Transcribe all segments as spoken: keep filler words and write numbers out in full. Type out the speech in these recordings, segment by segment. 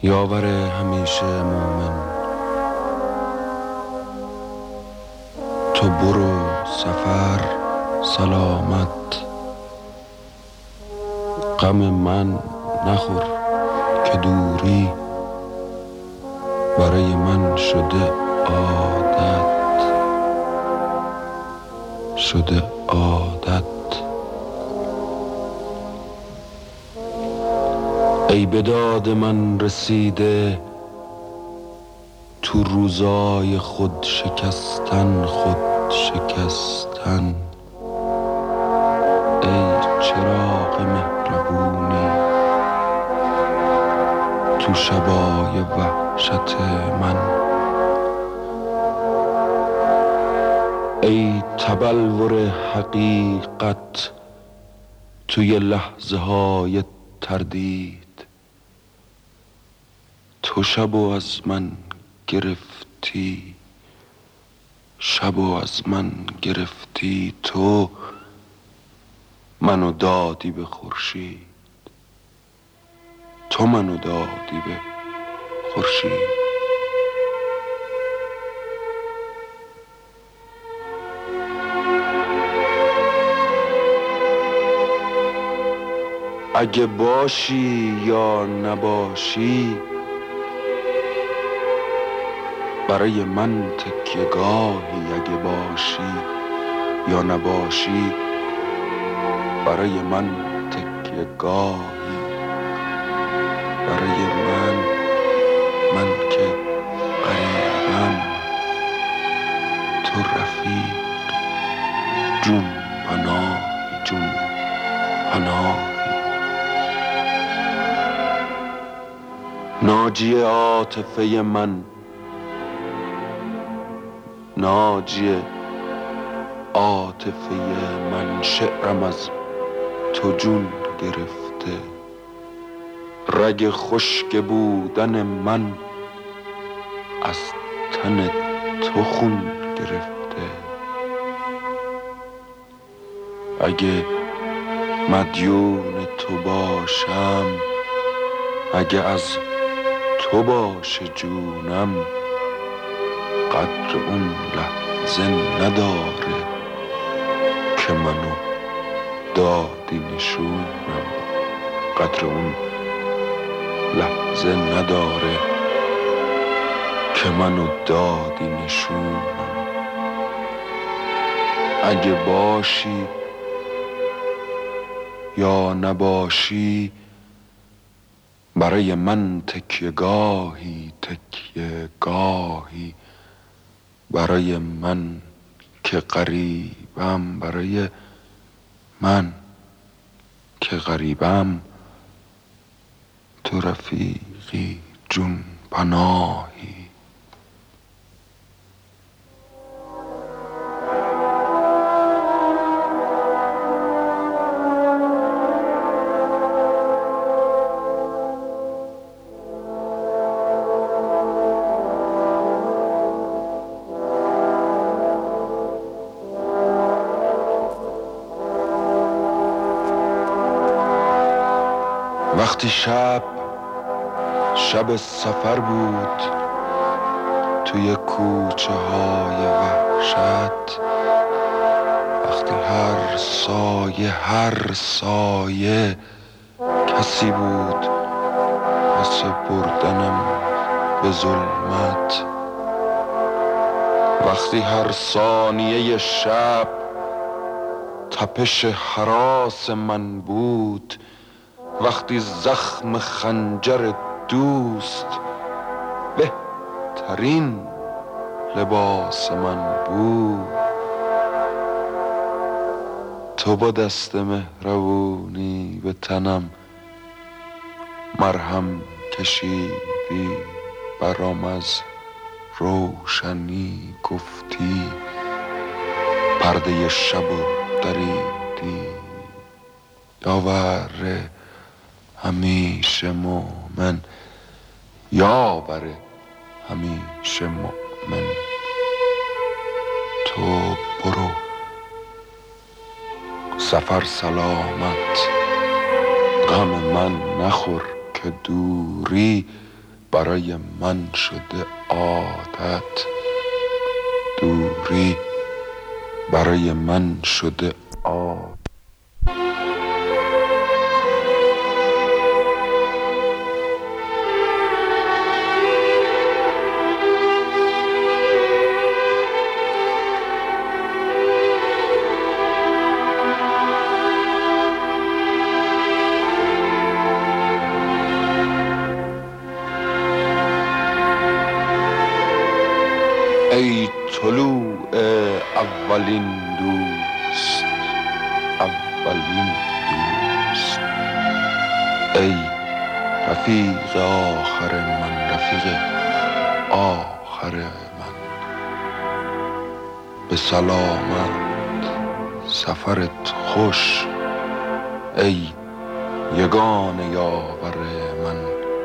یاور همیشه مومن، تو برو سفر سلامت. غم من نخور که دوری برای من شده عادت، شده عادت. ای به داد من رسیده تو روزای خود شکستن، خود شکستن. ای چراغ مهربونی تو شبای وحشت من، ای تبلور حقیقت توی لحظه های تردید. تو شبو از من گرفتی، شبو از من گرفتی. تو منو دادی به خورشید، تو منو دادی به خورشید. اگه باشی یا نباشی برای من تکیه‌گاهی، اگه باشی یا نباشی برای من تکیه‌گاهی. برای من، من که غریبم، تو رفیق، جون پناهی، جون پناهی. ناجی عاطفه من، ناجی عاطفه من، شعرم از تو جون گرفته. رگ خشک بودن من از تن تو خون گرفته. اگه مدیون تو باشم، اگه از تو باشه جونم، قدر اون لحظه نداره که منو دادی نشونم. قدر اون لحظه نداره که منو دادی نشونم. اگه باشی یا نباشی برای من تکیه‌گاهی، تکیه‌گاهی. برای من که غریبم، برای من که غریبم، تو رفیقی، جون پناهی. وقتی شب شب سفر بود توی کوچه های وحشت، وقتی هر سایه هر سایه کسی بود واسه بردنم به ظلمت، وقتی هر ثانیه شب تپش هراس من بود، وقتی زخم خنجر دوست بهترین لباس من بود، تو با دست مهربونی به تنم مرهم کشیدی، برام از روشنی گفتی، پرده شبو دریدی. یاور همیشه مومن، یاور همیشه مومن. تو برو سفر سلامت. غم من نخور که دوری برای من شده عادت، دوری برای من شده عادت. ای طلوع اولین دوست، اولین دوست، ای رفیق آخر من، رفیق آخر من. به سلامت سفرت خوش ای یگانه یاور من.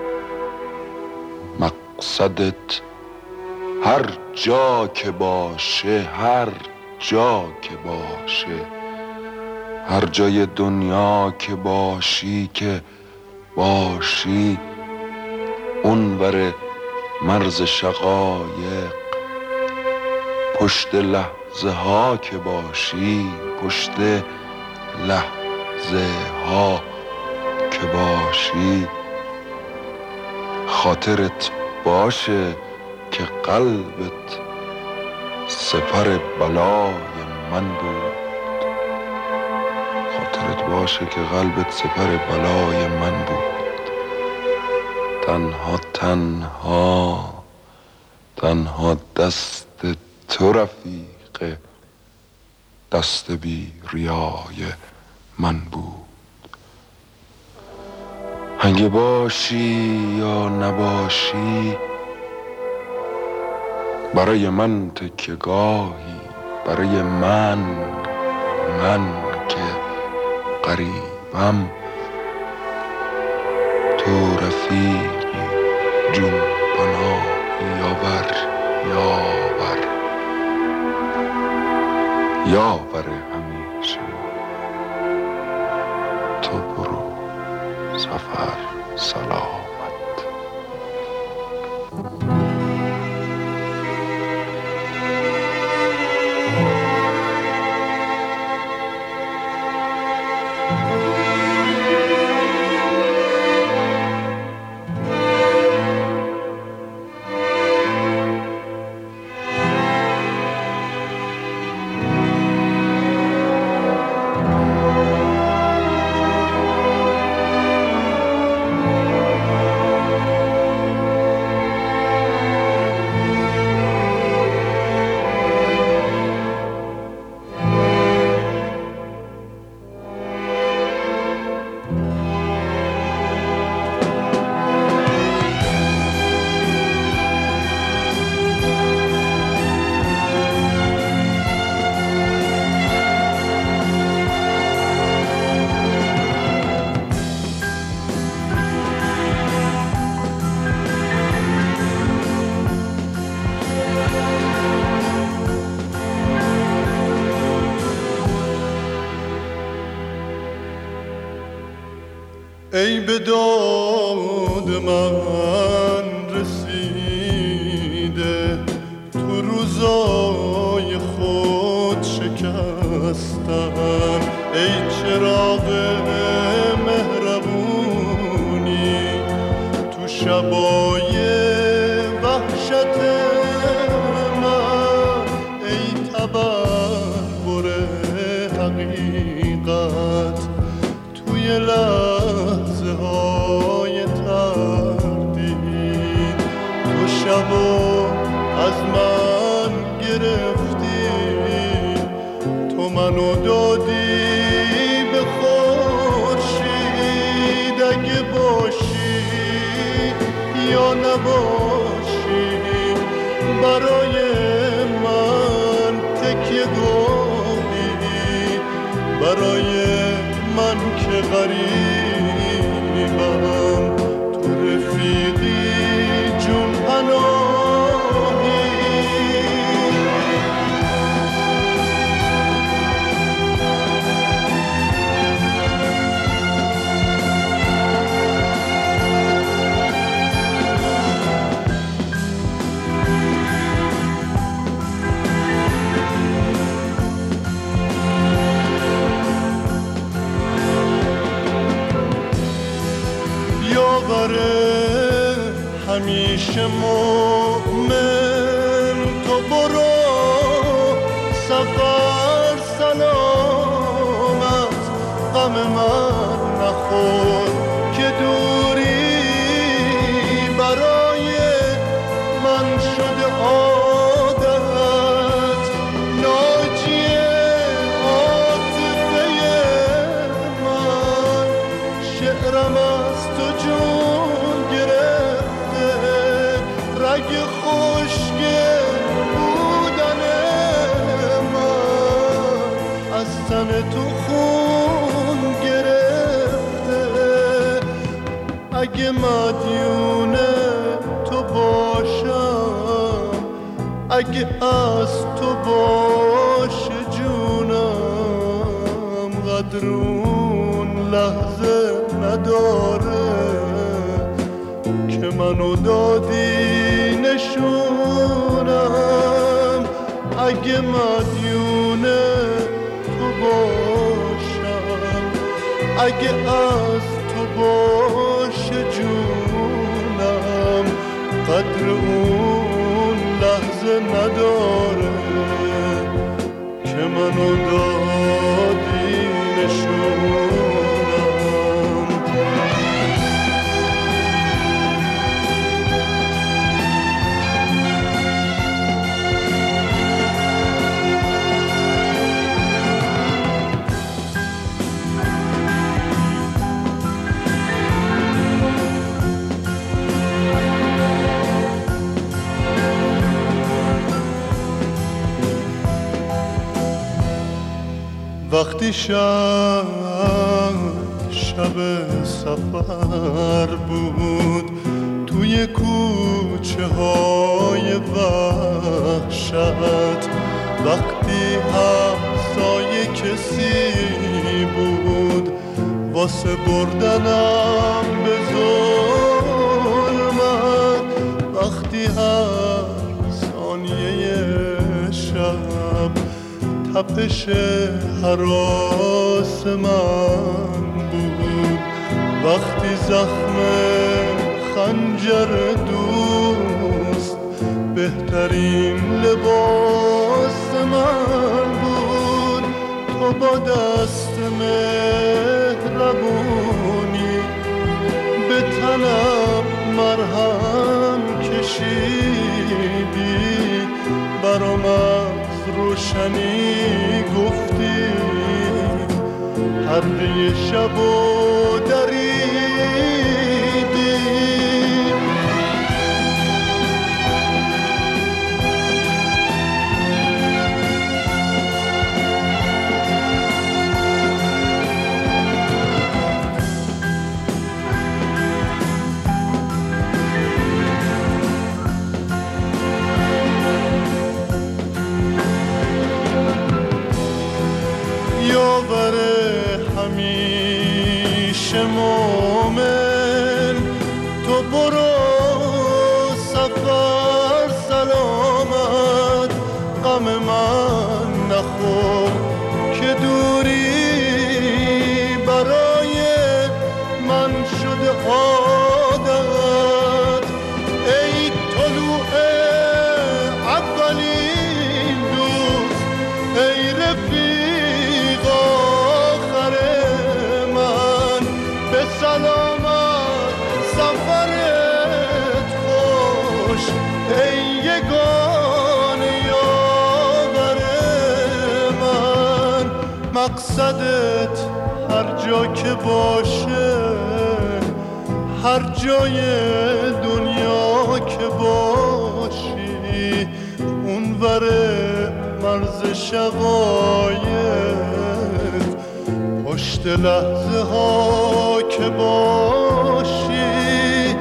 مقصدت هر جا که باشه، هر جا که باشه، هر جای دنیا که باشی که باشی، اونور مرز شقایق، پشت لحظه ها که باشی، پشت لحظه ها که باشی، خاطرت باشه که قلبت سپر بلای من بود. خاطرت باشه که قلبت سپر بلای من بود. تنها تنها تنها دست تو رفیق دست بی ریای من بود. اگه باشی یا نباشی، برای من تکیه‌گاهی، برای من، من که غریبم، تو رفیقی جون پناهی. یاور یاور یاور همیشه، تو برو سفر سلامت. ای به داد من رسیده، تو روزای خود شکستن، ای چراغ مهربونی تو شبای وحشت من، ای تبرور حقیقت توی لحظه های تردید. تو شبو از من گرفتی، تو منو دادی به خورشید. اگه باشی یا نباشی، برای من تکیه گاهی، برای من که غریبم، تو رفیقی جون پناهی. یاور همیشه مومن تو برو سفر سلامت غم من نخور که دوری برای من شده عادت ناجی عاطفه من شعرم از تو جون گرفته رگ خشک بودن من از تن تو خون گرفته اگه مدیون تو باشم اگه از تو باشه جونم قدر اون لحظه نداره که منو دادی نشونم اگه مدیون تو باشم اگه از تو باشه جونم قدر اون لحظه نداره که منو دادی نشونم وقتی شب شب سفر بود توی کوچه های وحشت وقتی همسایه کسی بود واسه بردنم به ظلمت وقتی هر ثانیه شب تپش هراس من بود وقتی زخم خنجر دوست بهترین لباس من بود تو با دست مهربونی به تنم مرهم کشیدی برام روشنی گفتی هر یه شب و دریدی یاور همیشه مومن تو برو سفر سلامت غم من نخور که دوری برای من شده عادت ای طلوع اولین دوست ای رفیق سلامت سفرت خوش ای یگانه یاور من مقصدت هر جا که باشه هر جای دنیا که باشی اونور مرز شقایق پشت لحظه ها که باشی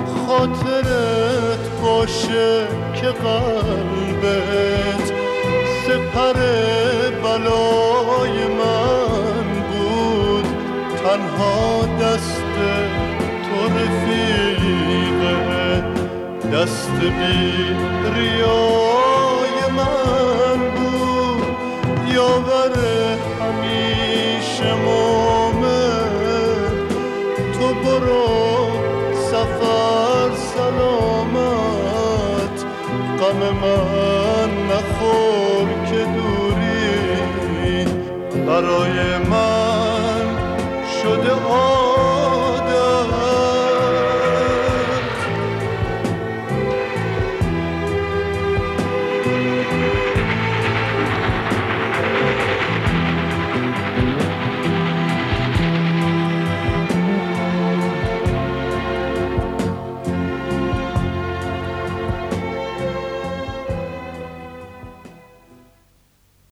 خاطرت باشه که قلبت سپر بلای من بود تنها دست تو رفیقه دست بی ریای من بود یاور همیشه مومن تو برو سلامت غم من نخور که دوری برای من شده عادت.